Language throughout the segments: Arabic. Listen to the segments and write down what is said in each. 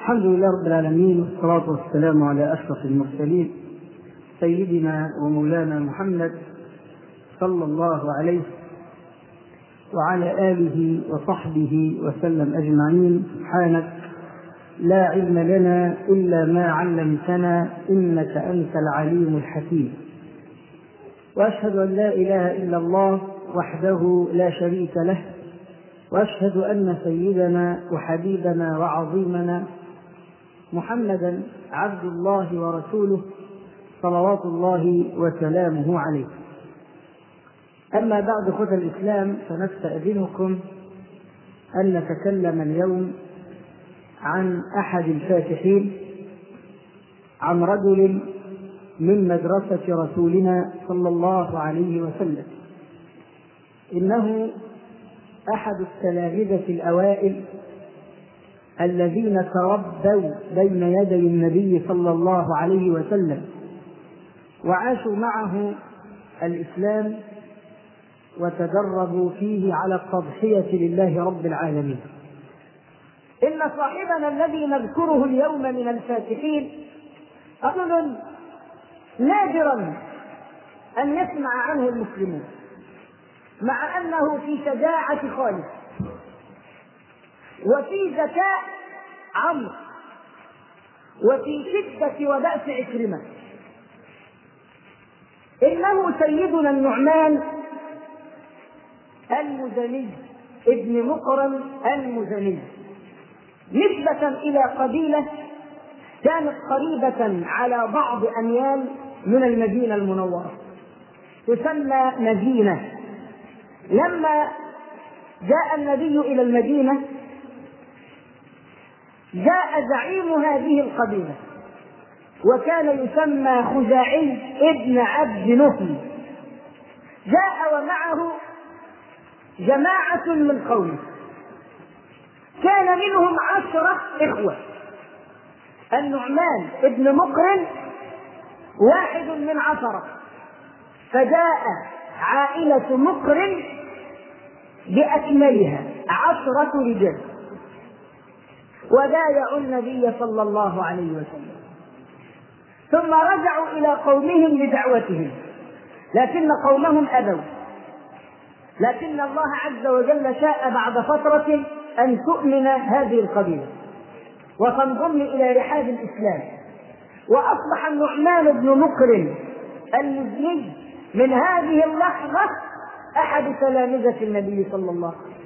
الحمد لله رب العالمين، والصلاة والسلام على أشرف المرسلين سيدنا ومولانا محمد صلى الله عليه وعلى آله وصحبه وسلم أجمعين. سبحانك لا علم لنا إلا ما علمتنا إنك أنت العليم الحكيم، وأشهد أن لا إله إلا الله وحده لا شريك له، وأشهد أن سيدنا وحبيبنا وعظيمنا محمدا عبد الله ورسوله صلوات الله وسلامه عليه. أما بعد، أخوة الإسلام، فنستأذنكم أن نتكلم اليوم عن أحد الفاتحين، عن رجل من مدرسة رسولنا صلى الله عليه وسلم. إنه أحد التلامذة الأوائل الذين تربوا بين يدي النبي صلى الله عليه وسلم وعاشوا معه الإسلام وتدربوا فيه على التضحية لله رب العالمين. إن صاحبنا الذي نذكره اليوم من الفاتحين رجل نادرا أن يسمع عنه المسلمون، مع أنه في شجاعة خالد وفي ذكاء عمرو وفي شدة وبأس عكرمة. إنه سيدنا النعمان المزني ابن مقرن المزني، نسبة إلى قبيلة كانت قريبة على بعض أميال من المدينة المنورة تسمى مدينة. لما جاء النبي إلى المدينة جاء زعيم هذه القبيلة وكان يسمى خزاعي ابن عبد نهم، جاء ومعه جماعة من قومه، كان منهم 10 إخوة. النعمان ابن مقرن واحد من 10، فجاء عائلة مقرن بأكملها 10 رجال وبايعوا النبي صلى الله عليه وسلم، ثم رجعوا إلى قومهم بدعوتهم، لكن قومهم أبوا. لكن الله عز وجل شاء بعد فترة أن تؤمن هذه القبيلة وتنضم إلى رحاب الإسلام، وأصبح النعمان بن مقرن المزني من هذه اللحظة أحد تلامذة النبي صلى الله عليه وسلم،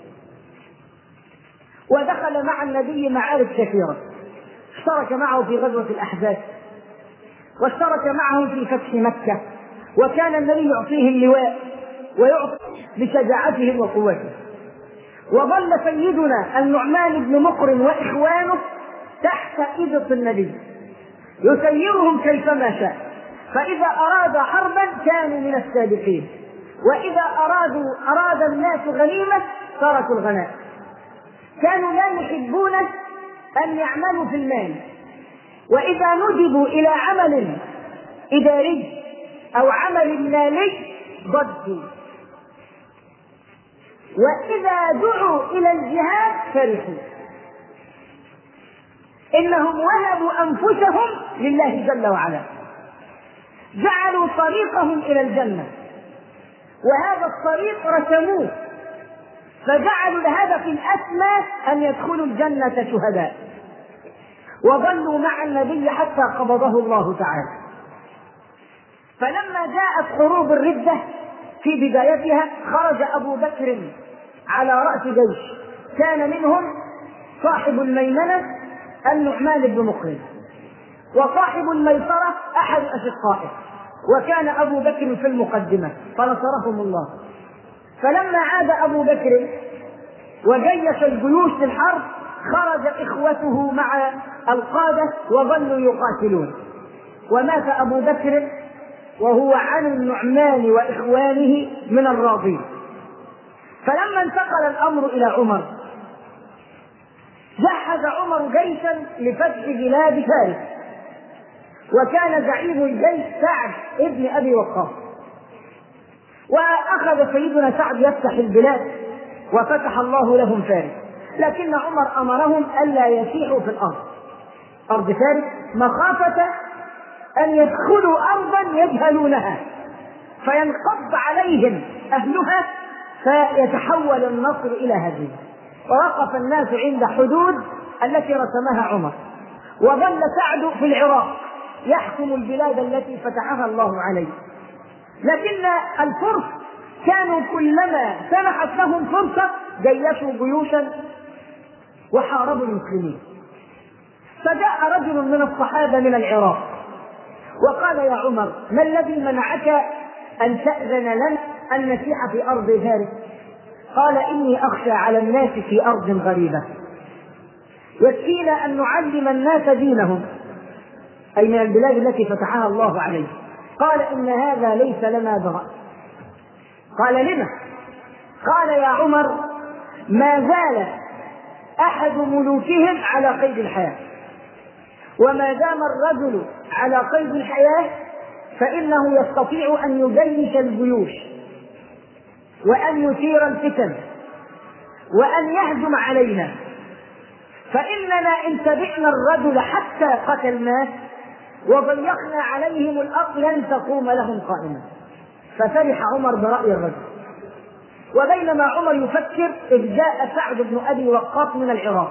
ودخل مع النبي معارك كثيرة. اشترك معه في غزوة الأحزاب، واشترك معه في فتح مكة، وكان النبي يعطيه اللواء ويعطي بشجاعته وقوته. وظل سيدنا النعمان بن مقرن وإخوانه تحت إبط النبي يسيرهم كيفما شاء، فإذا أراد حربا كانوا من السابقين، وإذا أراد الناس غنيمة تركوا الغنائم. كانوا لا يحبون أن يعملوا في المال، وإذا ندبوا إلى عمل إداري أو عمل مالي ضجوا، وإذا دعوا إلى الجهاد فرحوا. إنهم وهبوا أنفسهم لله جل وعلا، جعلوا طريقهم إلى الجنة، وهذا الطريق رسموه، فجعلوا الهدف الأسمى أن يدخلوا الجنة شهداء، وظلوا مع النبي حتى قبضه الله تعالى. فلما جاءت حروب الردة في بدايتها خرج أبو بكر على رأس جيش، كان منهم صاحب الميمنة النعمان بن مقرن، وصاحب الميسرة أحد أشقائه، وكان أبو بكر في المقدمة فنصرهم الله. فلما عاد أبو بكر وجيش الجيوش للحرب خرج إخوته مع القادة وظلوا يقاتلون، ومات أبو بكر وهو عن النعمان وإخوانه من الراضين. فلما انتقل الأمر إلى عمر جهز عمر جيشا لفتح بلاد فارس، وكان زعيم الجيش سعد ابن أبي وقاص، وأخذ سيدنا سعد يفتح البلاد وفتح الله لهم فارس. لكن عمر أمرهم ألا يسيحوا في الأرض، أرض فارس مخافة أن يدخلوا أرضا يجهلونها فينقض عليهم أهلها فيتحول النصر إلى هزيمة. ووقف الناس عند حدود التي رسمها عمر، وظل سعد في العراق يحكم البلاد التي فتحها الله عليه. لكن الفرس كانوا كلما سمحت لهم فرصة جيشوا جيوشا وحاربوا المسلمين. فجاء رجل من الصحابة من العراق وقال: يا عمر، ما الذي منعك أن تأذن لنا أن نسيح في أرض فارس؟ قال: إني أخشى على الناس في أرض غريبة، يكفينا أن نعلم الناس دينهم، أي من البلاد التي فتحها الله عليه. قال: إن هذا ليس لنا برأس. قال: لما؟ قال: يا عمر، ما زال أحد ملوكهم على قيد الحياة، وما دام الرجل على قيد الحياة فإنه يستطيع أن يجيش الجيوش وأن يثير الفتن وأن يهجم علينا، فإننا إن تبعنا الرجل حتى قتلناه وضيقنا عليهم الأرض لن تقوم لهم قائمة. ففرح عمر برأي الرجل. وبينما عمر يفكر إذ جاء سعد بن أبي وقاص من العراق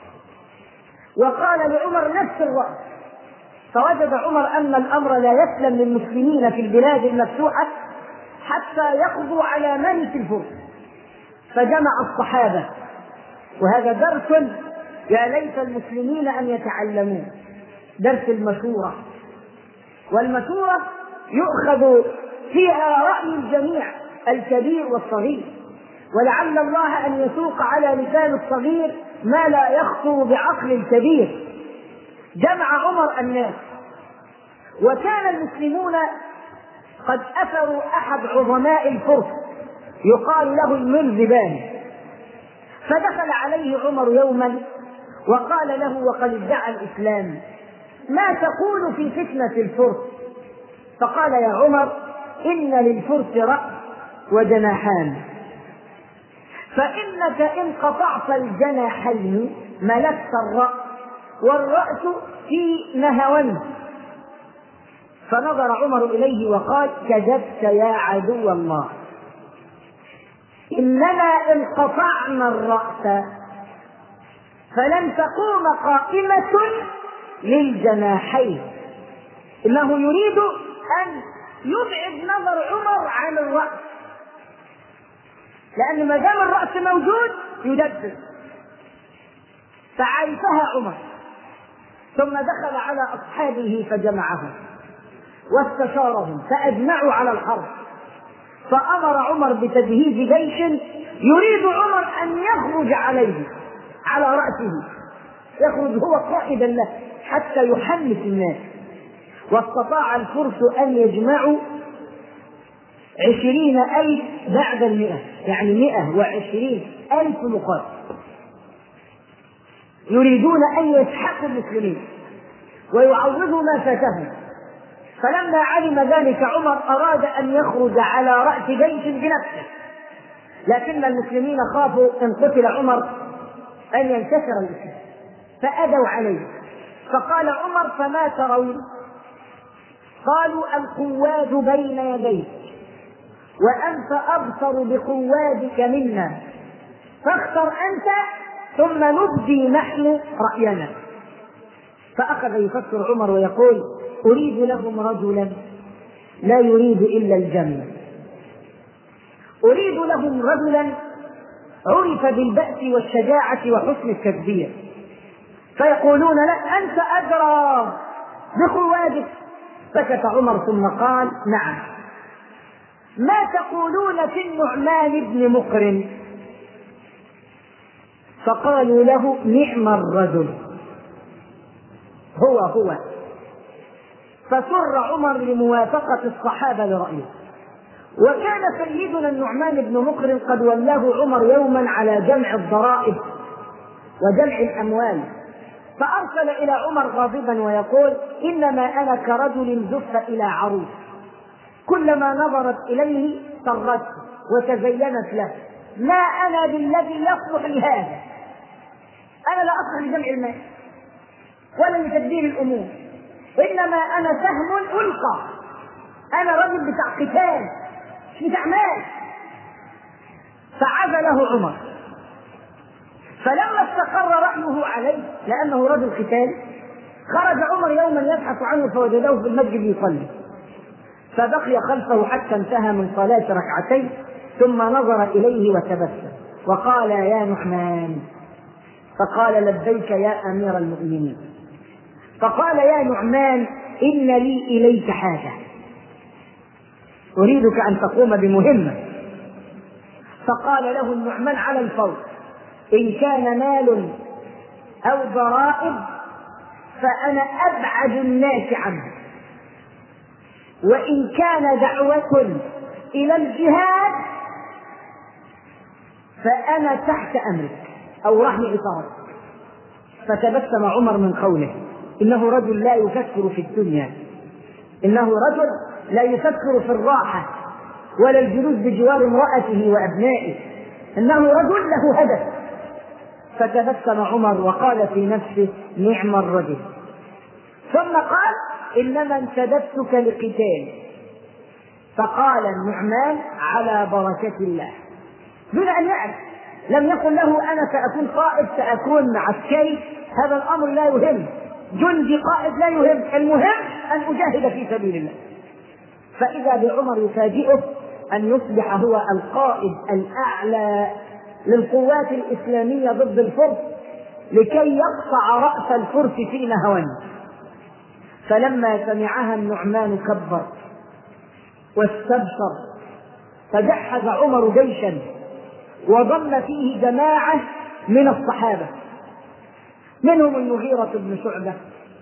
وقال لعمر نفس الرأي. فوجد عمر أن الأمر لا يسلم للمسلمين في البلاد المفتوحة حتى يقضوا على ملك الفرس. فجمع الصحابة، وهذا درس يا ليت المسلمين أن يتعلموه، درس المشورة. والمشورة يؤخذ فيها رأي الجميع الكبير والصغير، ولعل الله أن يسوق على لسان الصغير ما لا يخطر بعقل الكبير. جمع عمر الناس، وكان المسلمون قد أثروا أحد عظماء الفرس يقال له المرزباني. فدخل عليه عمر يوما وقال له وقد ادعى الإسلام: ما تقول في فتنة الفرس؟ فقال: يا عمر، إن للفرس رأس وجناحان، فإنك إن قطعت الجناحين ملكت الرأس، والرأس في نهوان. فنظر عمر إليه وقال: كذبت يا عدو الله، إننا إن قطعنا الرأس فلن تقوم قائمة للجناحين. إنه يريد أن يبعد نظر عمر عن الرأس، لأن ما دام الرأس موجود يدبر. فعرفها عمر، ثم دخل على أصحابه فجمعهم واستشارهم فأجمعوا على الحرب. فأمر عمر بتجهيز جيش يريد عمر أن يخرج عليه على رأسه، يخرج هو قائدا له حتى يحمس الناس. واستطاع الفرس أن يجمعوا 20,000 بعد 100، يعني 120,000 مقاتل يريدون أن يسحقوا المسلمين ويعوضوا ما فاتهم. فلما علم ذلك عمر أراد أن يخرج على رأس جيش بنفسه، لكن المسلمين خافوا إن قتل عمر أن ينتصر الإسلام فأدوا عليه. فقال عمر: فما ترون؟ قالوا: القواد بين يديك وأنت أبصر بقوادك منا، فاختر أنت ثم نبدي نحن رأينا. فأخذ يفكر عمر ويقول: أريد لهم رجلا لا يريد إلا الجنة، أريد لهم رجلا عرف بالبأس والشجاعة وحسن التدبير، فيقولون لا أنت أدرى بقوادك. سكت عمر ثم قال: نعم، ما تقولون في النعمان بن مقرن؟ فقالوا له: نعم الرجل، هو. فسر عمر لموافقة الصحابة لرأيه. وكان سيدنا النعمان بن مقرن قد ولاه عمر يوما على جمع الضرائب وجمع الأموال، فأرسل إلى عمر غاضبا ويقول: إنما أنا كرجل زف إلى عروس، كلما نظرت إليه سرته وتزينت له، ما أنا بالذي يصلح لهذا، أنا لا أصلح لجمع المال ولا أعمل لتدبير الأمور، إنما أنا سهم ألقى، أنا رجل بتاع قتال مش بتاع مال. فعزله عمر. فلما استقر رأيه عليه لأنه رجل قتال، خرج عمر يوما يبحث عنه فوجده في المسجد يصلي، فبقي خلفه حتى انتهى من صلاة ركعتين، ثم نظر إليه وتبسم وقال: يا نعمان. فقال: لبيك يا أمير المؤمنين. فقال: يا نعمان، إن لي إليك حاجة، أريدك أن تقوم بمهمة. فقال له النعمان على الفور: إن كان مال أو ضرائب فأنا أبعد الناس عنه، وإن كان دعوة إلى الجهاد فأنا تحت أمرك أو رحم إطارك. فتبسم عمر من قوله، إنه رجل لا يفكر في الدنيا، إنه رجل لا يفكر في الراحة ولا الجلوس بجوار امرأته وأبنائه، إنه رجل له هدف. فتبسم عمر وقال في نفسه: نعم الرجل. ثم قال: إنما انتدبتك لقتال. فقال النعمان: على بركة الله، دون أن يعرف. لم يقل له: أنا سأكون قائد، سأكون عسكري، هذا الأمر لا يهم، جندي قائد لا يهم، المهم أن أجاهد في سبيل الله. فإذا بعمر يفاجئه أن يصبح هو القائد الأعلى للقوات الإسلامية ضد الفرس، لكي يقطع رأس الفرس في نهوان. فلما سمعها النعمان كبر واستبشر، فجهز عمر جيشا وضم فيه جماعة من الصحابة، منهم المغيرة بن شعبة،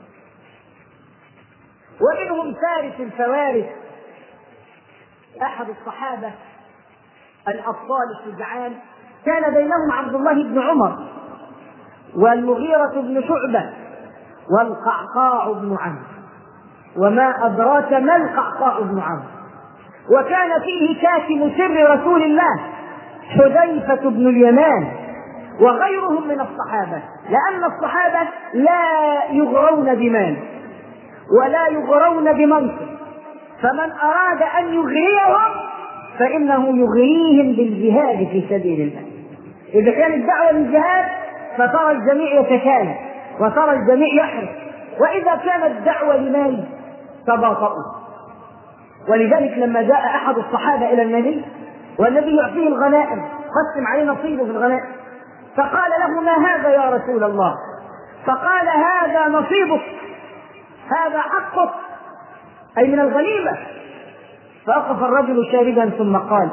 ومنهم فارس الفوارس أحد الصحابة الأبطال الشجعان، كان بينهم عبد الله بن عمر والمغيرة بن شعبة والقعقاع بن عمرو، وما أدراك ما القعقاع بن عمرو. وكان فيه كاتم سر رسول الله حذيفة بن اليمان وغيرهم من الصحابة، لأن الصحابة لا يغرون بمال ولا يغرون بمنصب، فمن أراد أن يغريهم فإنه يغريهم بالجهاد في سبيل الله. إذا كانت الدعوة للجهاد فترى الجميع يتكالب وترى الجميع يحرص، وإذا كانت الدعوة لمال تباطؤوا. ولذلك لما جاء أحد الصحابة إلى النبي والنبي يعطيه الغنائم، قسم عليه نصيبه في الغنائم، فقال له: ما هذا يا رسول الله؟ فقال: هذا نصيبك، هذا حقك، أي من الغنيمة. فوقف الرجل شاردا ثم قال: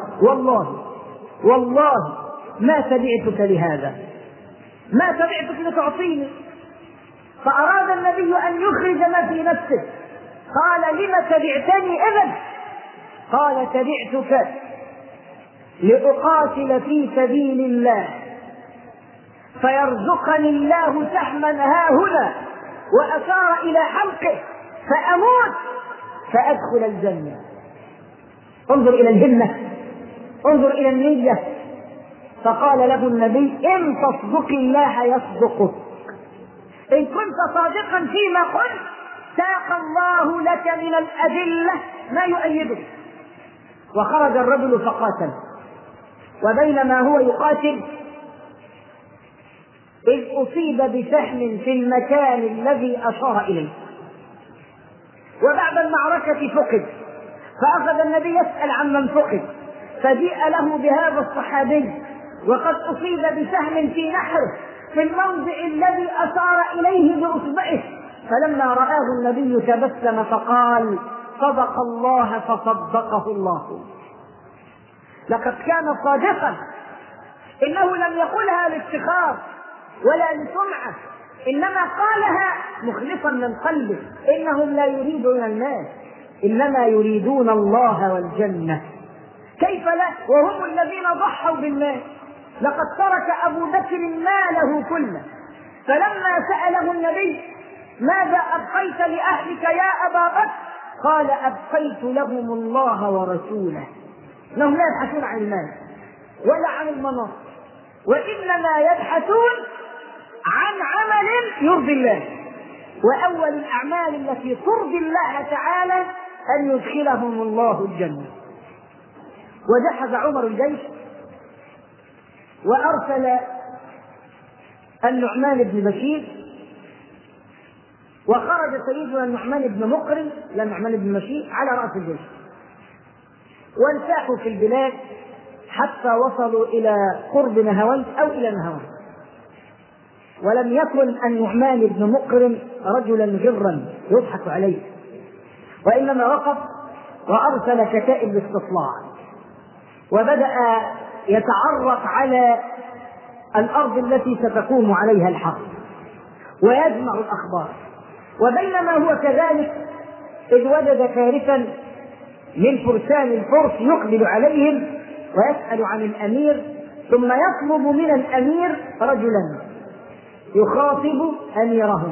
والله ما تبعتك لهذا، ما تبعتك لتعطيني. فأراد النبي أن يخرج ما في نفسه، قال: لم تبعتني إذن؟ قال: تبعتك لأقاتل في سبيل الله فيرزقني الله سهما هاهنا، وأشار إلى حلقه، فأموت فأدخل الجنة. انظر إلى الهمة، انظر إلى النية. فقال له النبي: إن تصدق الله يصدقك، إن كنت صادقا فيما قلت ساق الله لك من الأدلة ما يؤيدك. وخرج الرجل فقاتل، وبينما هو يقاتل إذ أصيب بسهم في المكان الذي أشار إليه، وبعد المعركة فقد، فأخذ النبي يسأل عن من فقد، فجيء له بهذا الصحابي وقد أصيب بسهم في نحره في الموضع الذي أشار إليه بإصبعه. فلما رآه النبي تبسم فقال: صدق الله فصدقه الله. لقد كان صادقا، إنه لم يقلها لافتخار ولا لسمعة، إنما قالها مخلصا من قلبه. إنهم لا يريدون الناس، إنما يريدون الله والجنة. كيف لا وهم الذين ضحوا بالمال؟ لقد ترك أبو بكر ماله كله، فلما سأله النبي: ماذا أبقيت لأهلك يا أبا بكر؟ قال: أبقيت لهم الله ورسوله. انهم لا يبحثون عن المال ولا عن المناصب، وانما يبحثون عن عمل يرضي الله وأول الأعمال التي ترضي الله تعالى أن يدخلهم الله الجنة. وجهز عمر الجيش وأرسل النعمان بن بشير، وخرج سيدنا النعمان بن مقرن لا النعمان بن بشير على رأس الجيش، وانساحوا في البلاد حتى وصلوا إلى قرب نهاوند أو إلى نهاوند. ولم يكن النعمان بن مقرن رجلا جرا يضحك عليه، وإنما وقف وأرسل كتائب الاستطلاع، وبدأ يتعرف على الأرض التي ستقوم عليها الحرب ويجمع الأخبار. وبينما هو كذلك إذ وجد فارسا من فرسان الفرس يقبل عليهم ويسأل عن الأمير، ثم يطلب من الأمير رجلا يخاطب أميرهم.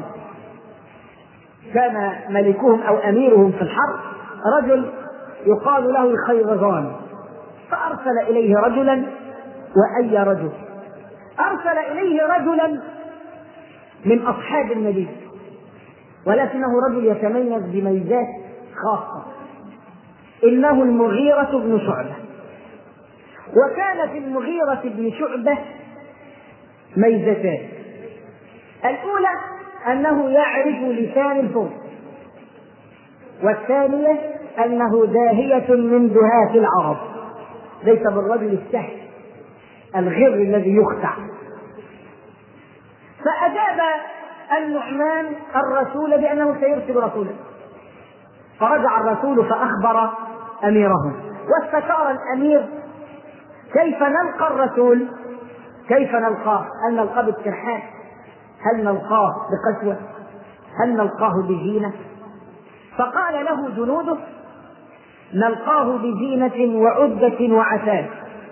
كان ملكهم أو أميرهم في الحرب رجل يقال له خيرزان، فأرسل إليه رجلا. وأي رجل؟ أرسل إليه رجلا من أصحاب النبي، ولكنه رجل يتميز بميزات خاصة، إنه المغيرة بن شعبة. وكان في المغيرة بن شعبة ميزتان: الأولى أنه يعرف لسان الفرس، والثانية أنه داهية من دهاة العرب، ليس بالرجل السهل الغر الذي يخدع. فأجاب النعمان الرسول بأنه سيرسل رسولا، فرجع الرسول فأخبر أميره، واستشار الأمير كيف نلقى الرسول، كيف نلقاه؟ هل نلقاه بالترحاب؟ هل نلقاه بقسوة؟ هل نلقاه بزينة؟ فقال له جنوده: نلقاه بزينة وعدة وعتاد،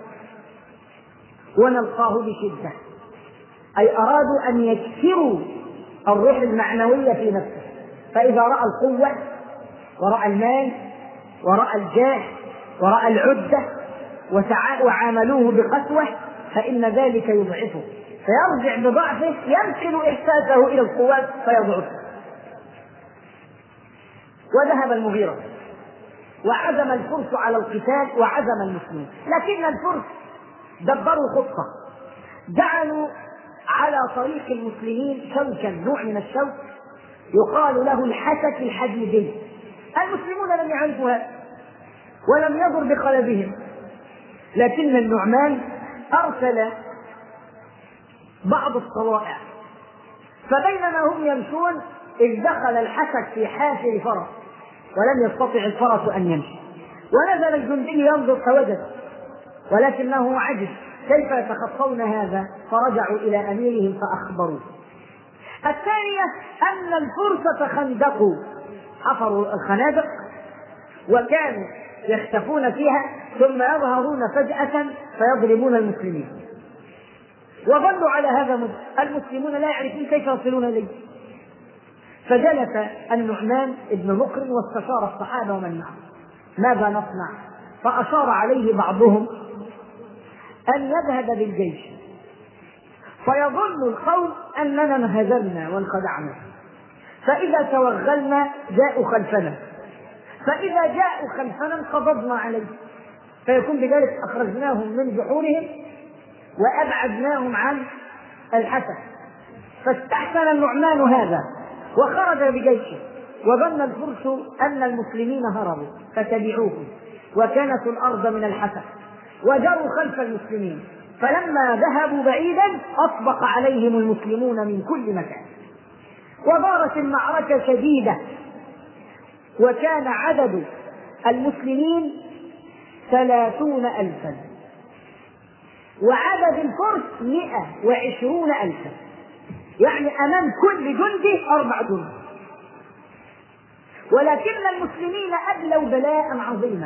ونلقاه بشدة. أي أرادوا أن يكسروا الروح المعنوية في نفسه، فإذا رأى القوة ورأى المال ورأى الجاه ورأى العدة وعاملوه بقسوة فإن ذلك يضعفه، فيرجع بضعفه ينقل إحساسه إلى القوات فيضعفه. وذهب المغيرة وعزم الفرس على القتال وعزم المسلمين، لكن الفرس دبروا خطة، جعلوا على طريق المسلمين شوكا، نوع من الشوك يقال له الحسك الحديدي. المسلمون لم يعرفوا هذا ولم يضر بقلبهم، لكن النعمان أرسل بعض الصوائع، فبينما هم يمشون إذ دخل الحسك في حافر فرس ولم يستطع الفرس أن يمشي، ونزل الجندي ينظر فوجد، ولكنه عجز كيف يتخطون هذا، فرجعوا إلى أميرهم فأخبروه. الثانية أن الفرس تخندقوا، حفروا الخنادق وكانوا يختفون فيها ثم يظهرون فجأة فيضربون المسلمين، وظلوا على هذا المسلمون لا يعرفون كيف يصلون إليه. فجلس النعمان بن مقرن واستشار الصحابة ومن معه ماذا نصنع، فأشار عليه بعضهم أن يذهب بالجيش فيظن القوم أننا انهزمنا وانخدعنا، فإذا توغلنا جاءوا خلفنا، فإذا جاءوا خلفنا انقضضنا عليه، فيكون بذلك أخرجناهم من جحورهم وأبعدناهم عن الحسد. فاستحسن النعمان هذا وخرج بجيشه، وظن الفرس أن المسلمين هربوا فتبعوهم، وكانت الأرض من الحسد وجروا خلف المسلمين، فلما ذهبوا بعيدا أطبق عليهم المسلمون من كل مكان، ودارت المعركة شديدة، وكان عدد المسلمين 30,000 وعدد الفرس 120,000، يعني أمام كل جندي 4 جند. ولكن المسلمين أبلوا بلاء عظيما،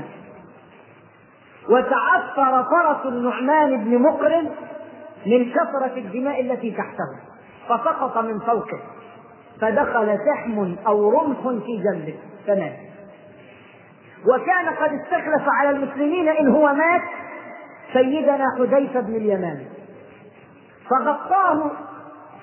وتعثر فرس النعمان بن مقرن من كثرة الدماء التي تحته، فسقط من فوقه فدخل سهم أو رمح في جنبه فمات. وكان قد استخلف على المسلمين إن هو مات سيدنا حذيفة بن اليمان، فغطاه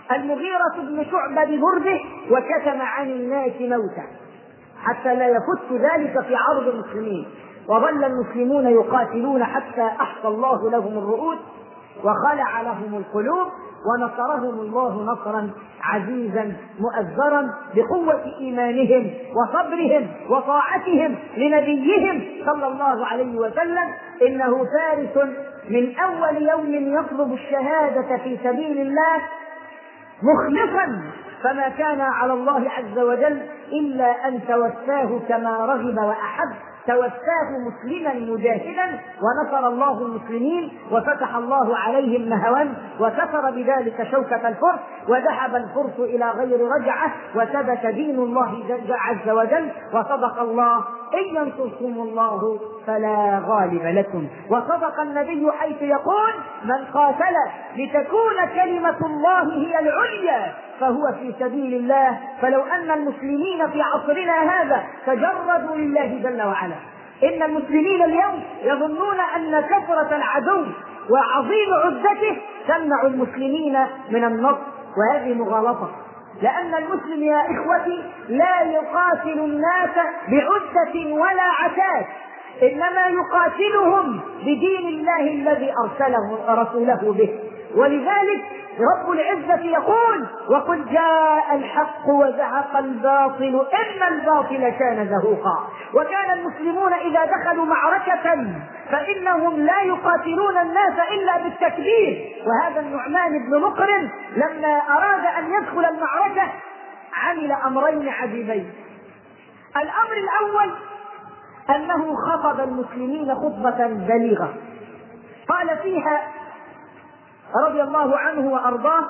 المغيرة بن شعبة ببرده وكتم عن الناس موته حتى لا يفت ذلك في عرض المسلمين، وظل المسلمون يقاتلون حتى أحصى الله لهم الرؤوس وخلع لهم القلوب، ونصرهم الله نصرا عزيزا مؤزرا بقوة إيمانهم وصبرهم وطاعتهم لنبيهم صلى الله عليه وسلم. إنه فارس من أول يوم يطلب الشهادة في سبيل الله مخلصا، فما كان على الله عز وجل إلا أن توفاه كما رغب وأحب، توفاه مسلما مجاهدا، ونصر الله المسلمين وفتح الله عليهم نهوان، وكسر بذلك شوكة الفرس، وذهب الفرس إلى غير رجعة، وثبت دين الله عز وجل. وصدق الله إن ينصركم الله فلا غالب لكم، وصدق النبي حيث يقول من قاتل لتكون كلمة الله هي العليا فهو في سبيل الله. فلو أن المسلمين في عصرنا هذا تجردوا لله جل وعلا، إن المسلمين اليوم يظنون أن كثرة العدو وعظيم عدته تمنع المسلمين من النصر، وهذه مغالطة، لأن المسلم يا إخوتي لا يقاتل الناس بعدة ولا عتاد، إنما يقاتلهم بدين الله الذي أرسله رسوله به. ولذلك رب العزة يقول وقل جاء الحق وزهق الباطل إن الباطل كان زهوقا. وكان المسلمون إذا دخلوا معركة فإنهم لا يقاتلون الناس إلا بالتكبير. وهذا النعمان بن مقرن لما أراد أن يدخل المعركة عمل أمرين عجيبين. الأمر الأول أنه خطب المسلمين خطبة بليغة قال فيها رضي الله عنه وأرضاه،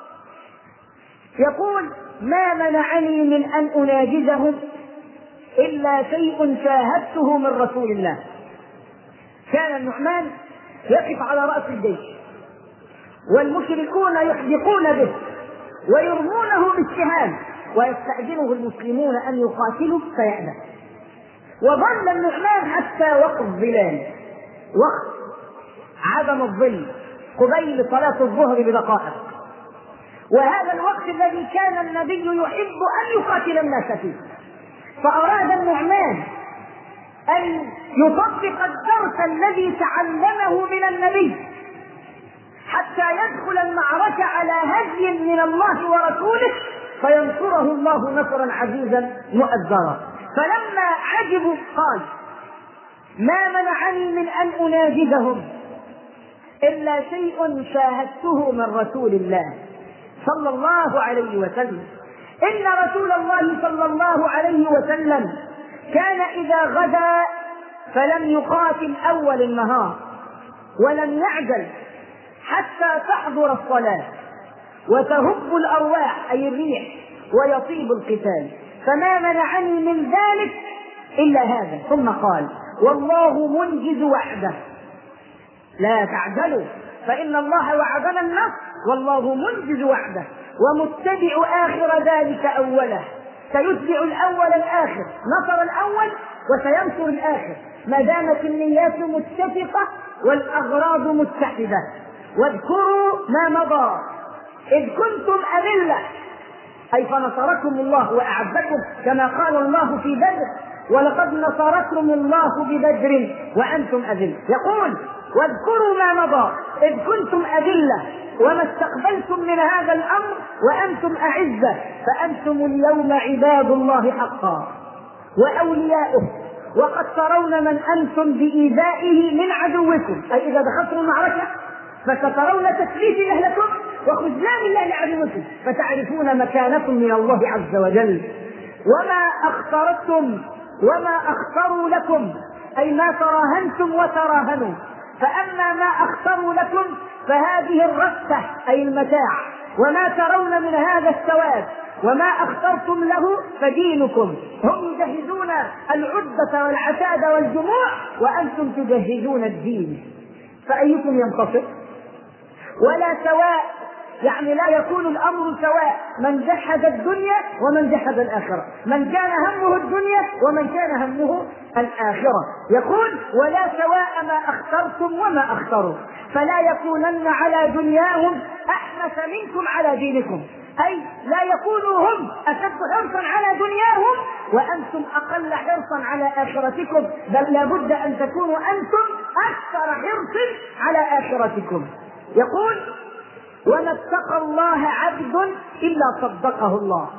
يقول ما منعني من أن أناجزهم إلا شيء شاهدته من رسول الله. كان النعمان يقف على رأس الجيش والمشركون يحدقون به ويرمونه بالسهام ويستأذنه المسلمون أن يقاتلوا فيأبى، وظل النعمان حتى وقت الظلال، وقت عدم الظل قبيل صلاة الظهر بدقائق، وهذا الوقت الذي كان النبي يحب أن يقاتل الناس فيه. فأراد النعمان أن يطبق الدرس الذي تعلمه من النبي حتى يدخل المعركة على هدي من الله ورسوله فينصره الله نصرا عزيزا مؤزرا. فلما عجبوا قال ما منعني من أن أناجزهم إلا شيء شاهدته من رسول الله صلى الله عليه وسلم. إن رسول الله صلى الله عليه وسلم كان إذا غدا فلم يقاتل أول النهار ولم يعجل حتى تحضر الصلاة وتهب الأرواح أي الريح ويطيب القتال، فما منعني من ذلك إلا هذا. ثم قال والله منجز وعده لا تعجلوا فإن الله وعدنا النصر والله منجز وعده ومتبع آخر ذلك أوله، سيتبع الأول الآخر، نصر الأول وسينصر الآخر ما دامت النيات متفقة والأغراض متحدة. واذكروا ما مضى إذ كنتم أذلة أي فنصركم الله وأعزكم كما قال الله في بدر ولقد نصركم الله ببدر وأنتم أذلة. يقول واذكروا ما مضى إذ كنتم أذلة وما استقبلتم من هذا الأمر وأنتم أعزة فأنتم اليوم عباد الله حقا وأولياؤه وقد ترون من أنتم بإيذائه من عدوكم، أي إذا دخلتم المعركة فسترون تسليط أهلكم وخذلان الله لعدوكم فتعرفون مكانكم من الله عز وجل. وما أخطرتم وما أخطروا لكم أي ما تراهنتم وتراهنوا، فأما ما أخطروا لكم فهذه الرفة أي المتاع وما ترون من هذا الثواب، وما أخطرتم له فدينكم. هم يجهزون العدة والعتاد والجموع وأنتم تجهزون الدين، فأيكم ينتصر؟ ولا سواء، يعني لا يكون الأمر سواء من جحد الدنيا ومن جحد الآخرة، من كان همه الدنيا ومن كان همه الآخرة. يقول ولا سواء ما أخطرتم وما أخطروا، فلا يكونن على دنياهم أحسن أحنس منكم على دينكم، أي لا يكونوا هم أشد حرصا على دنياهم وأنتم أقل حرصا على آخرتكم، بل لابد أن تكونوا أنتم أكثر حرص على آخرتكم. يقول: وما اتقى الله عبد إلا صدقه الله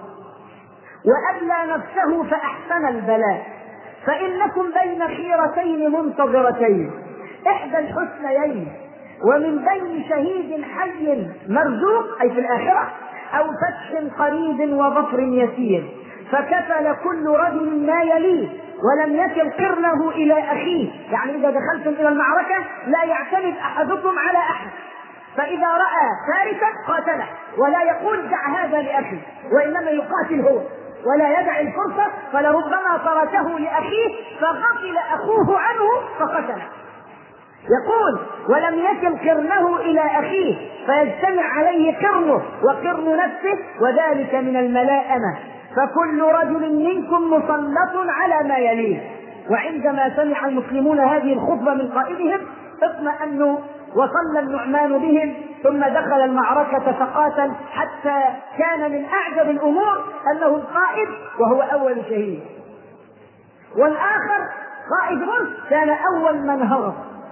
وأبلى نفسه فأحسن البلاء، فإنكم بين خيرتين منتظرتين، إحدى الحسنيين، ومن بين شهيد حي مرزوق أي في الآخرة أو فتح قريب وظفر يسير، فكفل كل رجل ما يليه ولم يكن قرنه إلى أخيه. يعني إذا دخلتم إلى المعركة لا يعتمد أحدكم على أحد، فإذا رأى فارسا قاتله ولا يقول دع هذا لأخي، وإنما يقاتل هو ولا يدع الفرصة، فلربما تركه لأخيه فغفل أخوه عنه فقتله. يقول: ولم يكن قرنه إلى أخيه فيجتمع عليه قرنه وقرن نفسه، وذلك من الملائمة، فكل رجل منكم مسلط على ما يليه. وعندما سمع المسلمون هذه الخطبة من قائدهم اطمأنوا، وصلى النعمان بهم ثم دخل المعركة فقاتل، حتى كان من أعجب الأمور أنه القائد وهو أول شهيد، والآخر قائد فرس كان أول من هرب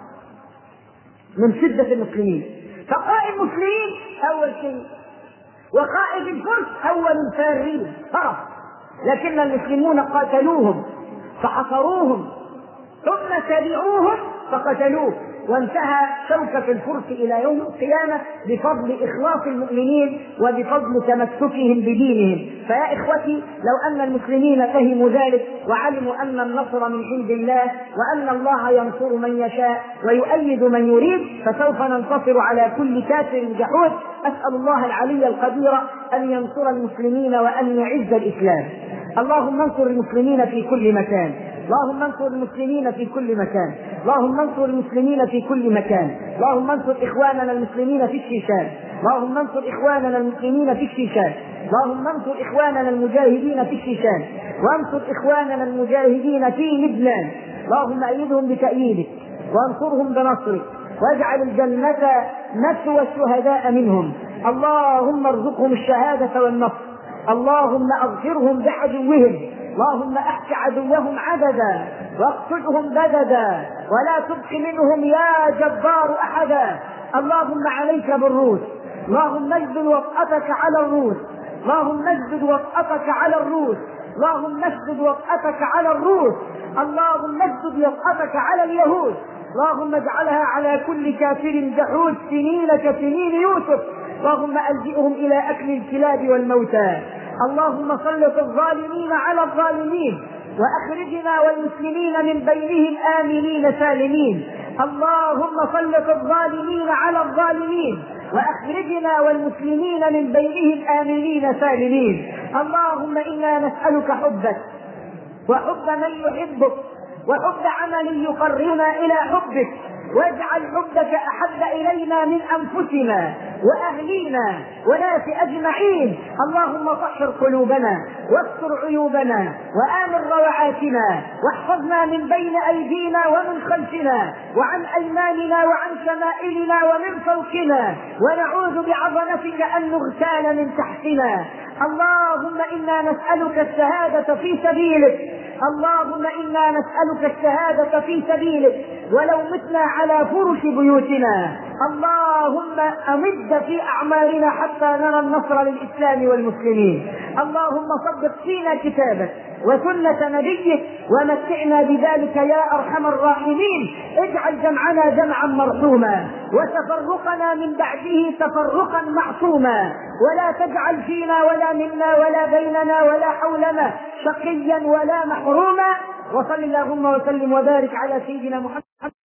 من شدة المسلمين. فقائد المسلمين أول شيء، وقائد الفرس أول الفارين هرب، لكن المسلمون قاتلوهم فحصروهم ثم تبعوهم فقتلوه، وانتهى شوكة الفرس إلى يوم القيامة بفضل إخلاص المؤمنين وبفضل تمسكهم بدينهم. فيا إخوتي، لو أن المسلمين فهموا ذلك وعلموا أن النصر من عند الله وأن الله ينصر من يشاء ويؤيد من يريد، فسوف ننتصر على كل كافر جحود. أسأل الله العلي القدير أن ينصر المسلمين وأن يعز الإسلام. اللهم انصر المسلمين في كل مكان، اللهم انصر المسلمين في كل مكان، اللهم انصر المسلمين في كل مكان، اللهم انصر إخواننا المسلمين في الشيشان، اللهم انصر إخواننا المسلمين في الشيشان، اللهم انصر إخواننا المجاهدين في الشيشان، وانصر إخواننا المجاهدين في لبنان، اللهم أيدهم بتأييدك وانصرهم بنصرك، واجعل الجنة مثوى الشهداء منهم، اللهم ارزقهم الشهادة والنصر، اللهم اغفرهم بعدوهم، اللهم احص عدوهم عددا واقتلهم بددا ولا تبق منهم يا جبار احدا. اللهم عليك بالروس، اللهم اجد وطأتك على الروس، اللهم اجد وطأتك على الروس، اللهم اجد وطأتك على الروس، اللهم اجد وطأتك على اليهود، اللهم اجعلها على كل كافر جحود سنين كسنين يوسف، اللهم ألجئهم إلى أكل الكلاب والموتى. اللهم سلط الظالمين على الظالمين وأخرجنا والمسلمين من بينهم آمنين سالمين. اللهم سلط الظالمين على الظالمين وأخرجنا والمسلمين من بينهم آمنين سالمين. اللهم إنا نسألك حبك وحب من يحبك وحب عمل يقربنا إلى حبك، واجعل حبك أحب إلينا من أنفسنا وأهلينا وناس أجمعين. اللهم طهر قلوبنا واستر عيوبنا وآمن روعاتنا، واحفظنا من بين أيدينا ومن خلفنا وعن أيماننا وعن شمائلنا ومن فوقنا، ونعوذ بعظمتك أن نغتال من تحتنا. اللهم إنا نسألك الشهادة في سبيلك، اللهم إنا نسألك الشهادة في سبيلك ولو متنا على فرش بيوتنا. اللهم أمد في أعمالنا حتى نرى النصر للإسلام والمسلمين. اللهم صدق فينا كتابك وسنة نبيك ومتعنا بذلك يا أرحم الراحمين. اجعل جمعنا جمعا مرحوما وتفرقنا من بعده تفرقا معصوما، ولا تجعل فينا ولا منا ولا بيننا ولا حولنا شقيا ولا محروما. وصل اللهم وسلم وبارك على سيدنا محمد.